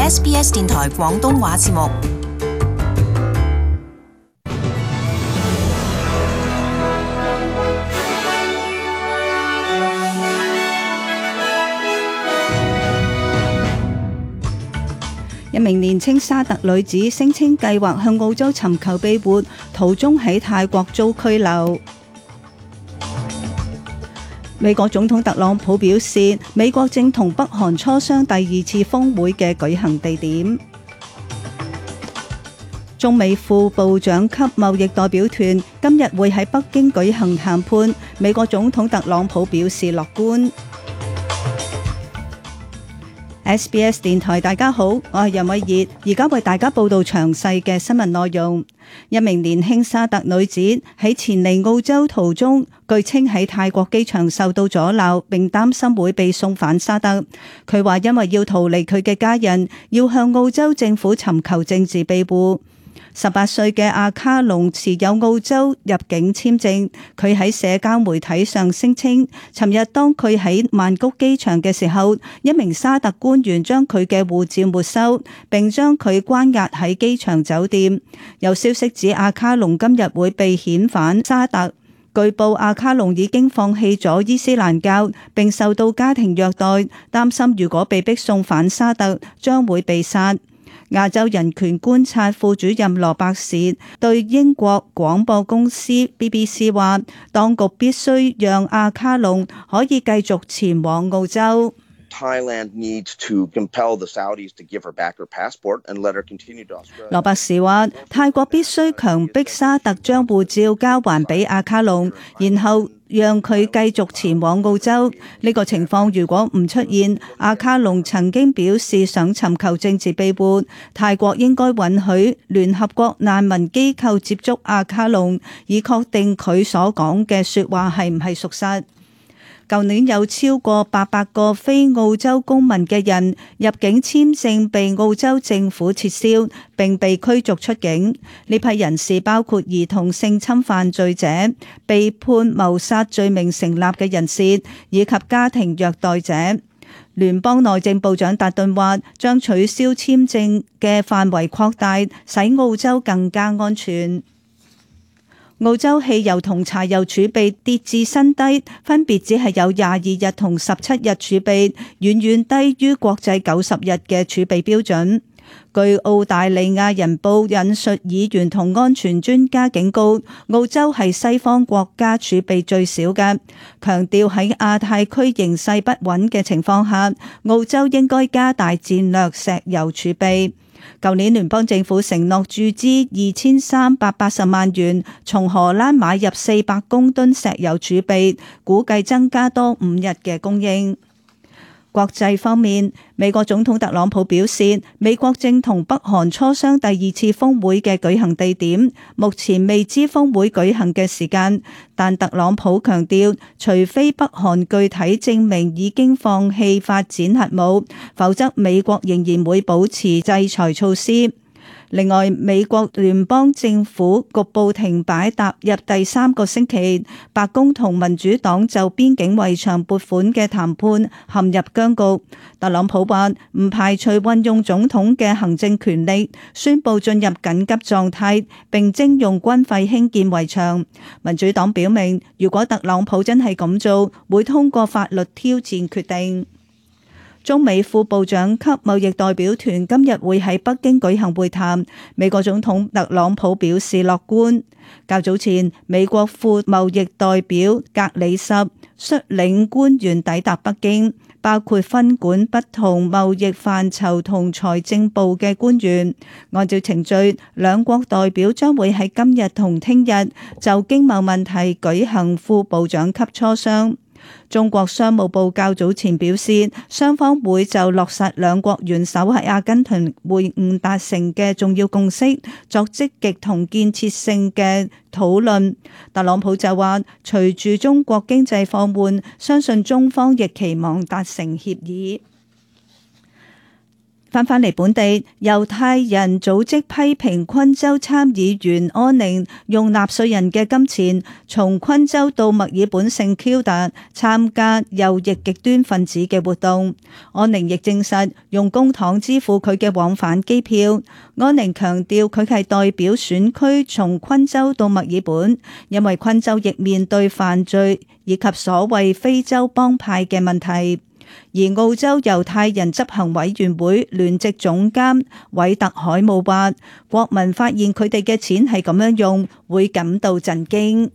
SBS 電台廣東話節目。 一名年青沙特女子聲稱計劃向澳洲尋求庇護，途中喺泰國遭拘留。美國總統特朗普表示，美國正同北韓磋商第二次峰會嘅舉行地點。中美副部長級貿易代表團今日會喺北京舉行談判，美國總統特朗普表示樂觀。SBS 電台大家好，我係任偉業，而家為大家報道詳細嘅新聞內容。一名年輕沙特女子喺前嚟澳洲途中，據稱喺泰國機場受到阻撓，並擔心會被送返沙特。佢話因為要逃離佢嘅家人，要向澳洲政府尋求政治庇護。18歲嘅阿卡隆持有澳洲入境簽證，佢喺社交媒體上聲稱，尋日當佢喺曼谷機場嘅時候，一名沙特官員將佢嘅護照沒收，並將佢關押喺機場酒店。有消息指阿卡隆今日會被遣返沙特。據報阿卡隆已經放棄咗伊斯蘭教，並受到家庭虐待，擔心如果被逼送返沙特，將會被殺。亞洲人權觀察副主任羅伯士對英國廣播公司 BBC 話，當局必須讓阿卡隆可以繼續前往澳洲。 Thailand needs to compel the Saudis to give her back her passport and let her continue to Australia. 羅伯士話，泰國必須強迫沙特將護照交還俾阿卡隆，然後讓佢繼續前往澳洲。呢個情況如果唔出現，阿卡隆曾經表示想尋求政治庇護，泰國應該允許聯合國難民機構接觸阿卡隆，以確定佢所講嘅說話係唔係屬實。舊年有超過800個非澳洲公民嘅人入境簽證被澳洲政府撤銷，並被驅逐出境。呢批人士包括兒童性侵犯罪者、被判謀殺罪名成立嘅人士，以及家庭虐待者。聯邦內政部長達頓話，將取消簽證嘅範圍擴大，使澳洲更加安全。澳洲汽油同柴油儲備跌至新低，分別只係有22日同17日儲備，遠遠低於國際90日嘅儲備標準。據澳大利亞人報引述議員同安全專家警告，澳洲係西方國家儲備最少嘅，強調喺亞太區形勢不穩嘅情況下，澳洲應該加大戰略石油儲備。舊年聯邦政府承諾注資2380萬元，從荷蘭買入400公噸石油儲備，估計增加多5日嘅供應。國際方面，美國總統特朗普表示，美國正同北韓磋商第二次峰會嘅舉行地點，目前未知峰會舉行嘅時間，但特朗普強調，除非北韓具體證明已經放棄發展核武，否則美國仍然會保持制裁措施。另外，美國聯邦政府局部停擺踏入第3個星期，白宮同民主黨就邊境圍牆撥款嘅談判陷入僵局。特朗普話唔排除運用總統嘅行政權力，宣布進入緊急狀態，並徵用軍費興建圍牆。民主黨表明，如果特朗普真係咁做，會通過法律挑戰決定。中美副部長級貿易代表團今日會喺北京舉行會談，美國總統特朗普表示樂觀。較早前，美國副貿易代表格里什率領官員抵達北京，包括分管不同貿易範疇同財政部嘅官員。按照程序，兩國代表將會喺今日同聽日就經貿問題舉行副部長級磋商。中國商務部較早前表示，雙方會就落實兩國元首喺阿根廷會晤達成嘅重要共識作積極同建設性嘅討論。特朗普就話，隨住中國經濟放緩，相信中方亦期望達成協議。 返嚟本地，猶太人組織批評昆州參議員安寧用納稅人嘅金錢從昆州到墨爾本聖 Q 達參加右翼極端分子嘅活動。安寧亦證實用公帑支付佢嘅往返機票。安寧強調佢係代表選區從昆州到墨爾本，因為昆州亦面對犯罪以及所謂非洲幫派嘅問題。而澳洲猶太人執行委員會聯席總監韋特海姆話，國民發現佢哋嘅錢係咁樣用，會感到震驚。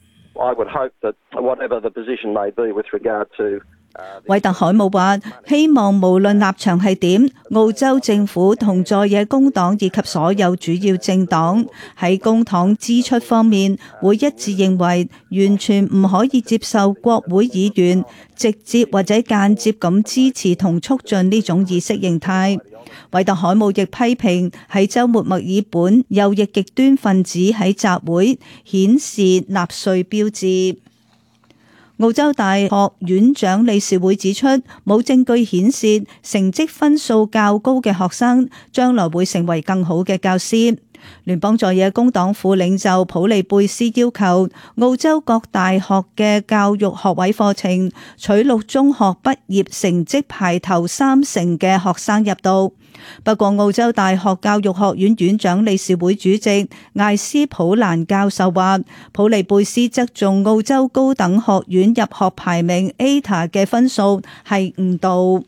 韋特海姆話，希望無論立場係點，澳洲政府同在野工黨以及所有主要政黨喺公帑支出方面會一致認為，完全唔可以接受國會議員直接或者間接咁支持同促進呢種意識形態。韋特海姆亦批評喺週末墨爾本右翼極端分子喺集會顯示納粹標誌。澳洲大學院長理事會指出，冇證據顯示成績分數較高嘅學生將來會成為更好嘅教師。聯邦在野工黨副領袖普利貝斯要求澳洲各大學嘅教育學位課程取錄中學畢業成績排頭30嘅學生入讀。不過，澳洲大學教育學院院長理事會主席艾斯普蘭教授話，普利貝斯側重澳洲高等學院入學排名 ATA 嘅分數係誤導。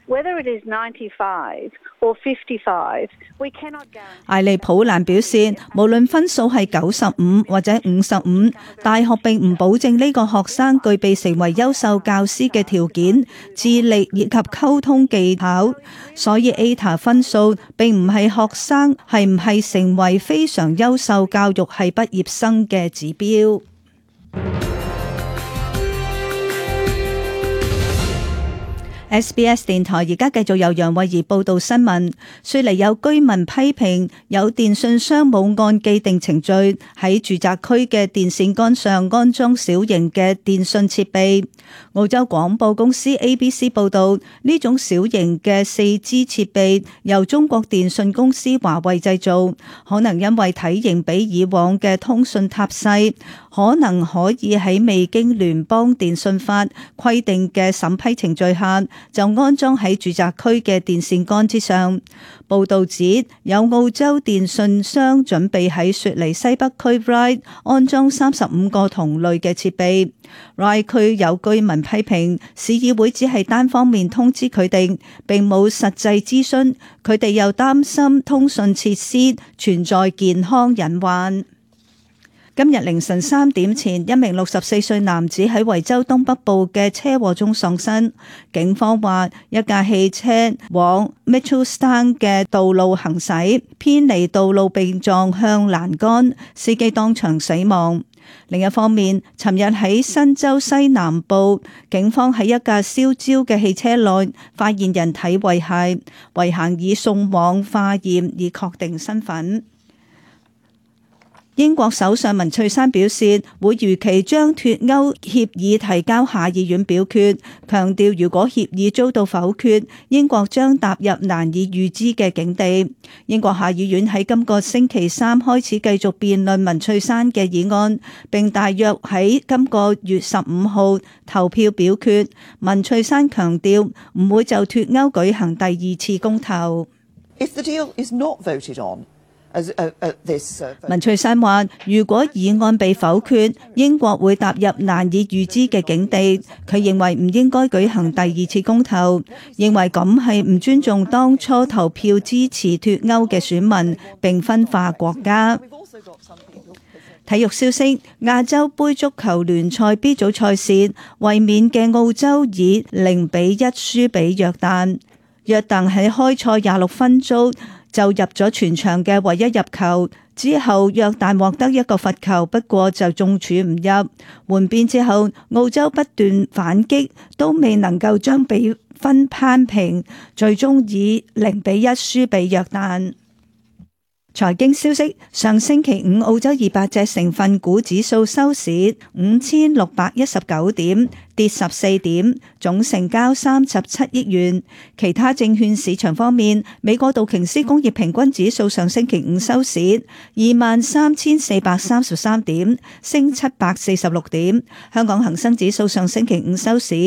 艾利普蘭表示，無論分數係95或者55，大學並唔保證呢個學生具備成為優秀教師嘅條件、智力以及溝通技巧，所以 ATA 分數並唔係學生係唔係成為非常優秀教育系畢業生嘅指標。SBS 電台而家繼續由楊慧儀報道新聞。雪梨有居民批評有電信商冇按既定程序喺住宅區嘅電線桿上安裝小型嘅電信設備。澳洲廣播公司 ABC 報道，呢種小型嘅4G 設備由中國電信公司華為製造，可能因為體型比以往嘅通訊塔細，可能可以喺未經聯邦電信法規定嘅審批程序下就安裝喺住宅區嘅電線桿之上。報道指有澳洲電信商準備喺雪梨西北區 Ryde 安裝35個同類嘅設備。Ryde 區有居民批評市議會只係單方面通知佢哋，並冇實際諮詢。佢哋又擔心通訊設施存在健康隱患。今日凌晨3點前，一名64歲男子喺維州東北部嘅車禍中喪生。警方話，一架汽車往 Mitchelstown 嘅道路行駛，偏離道路並撞向欄杆，司機當場死亡。另一方面，尋日喺新州西南部，警方喺一架燒焦嘅汽車內發現人體遺骸，遺骸已送往化驗以確定身份。英國首相文翠珊表示，會如期將脫歐協議提交下議院表決，強調如果協議遭到否決，英國將踏入難以預知嘅境地。英國下議院喺今個星期三開始繼續辯論文翠珊嘅議案，並大約喺今個月15號投票表決。文翠珊強調唔會就脫歐舉行第二次公投。 If the deal is not voted on, 文翠珊話：如果議案被否決，英國會踏入難以預知嘅境地。佢認為唔應該舉行第二次公投，認為咁係唔尊重當初投票支持脫歐嘅選民，並分化國家。體育消息：亞洲盃足球聯賽 B 組賽事，衛冕嘅澳洲以0-1輸俾約旦。約旦喺開賽26分鐘就入咗全場嘅唯一入球，之後約旦獲得一個罰球，不過就中柱唔入。換邊之後，澳洲不斷反擊，都未能夠將比分攀平，最終以0-1輸俾約旦。 財經消息：上星期五澳洲200隻成分股指數收市5619點，跌14點，總成交37億元。其他證券市場方面，美國道瓊斯工業平均指數上星期五收市23433點，升746點。香港恒生指數上星期五收市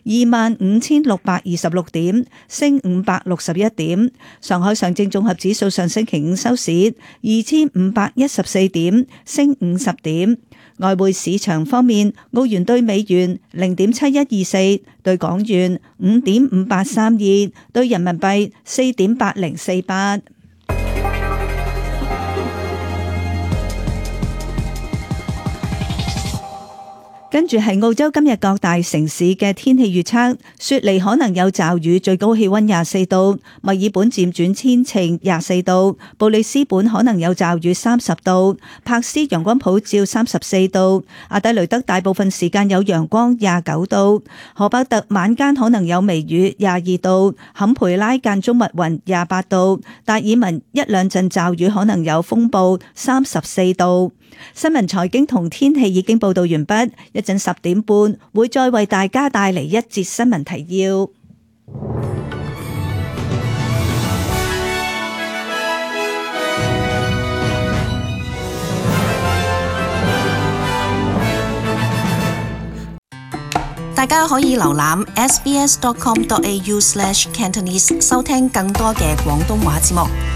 25626點，升561點。上海上證綜合指數上星期五收市2514點，升50點。外匯市場方面，澳元兌美元0.7124，兌港元5.5832，兌人民幣4.8048。跟住係澳洲今日各大城市嘅天氣預測，雪梨可能有驟雨，最高氣溫24度；墨爾本漸轉天晴24度；布里斯本可能有驟雨30度；柏斯陽光普照34度；阿德雷德大部分時間有陽光29度；荷伯特晚間可能有微雨22度；坎培拉間中密雲28度；達爾文一兩陣驟雨可能有風暴34度。新聞財經同天氣已經報道完畢，一陣10點半會再為大家帶嚟一節新聞提要。 大家可以瀏覽 sbs.com.au/cantonese 收聽更多嘅廣東話節目。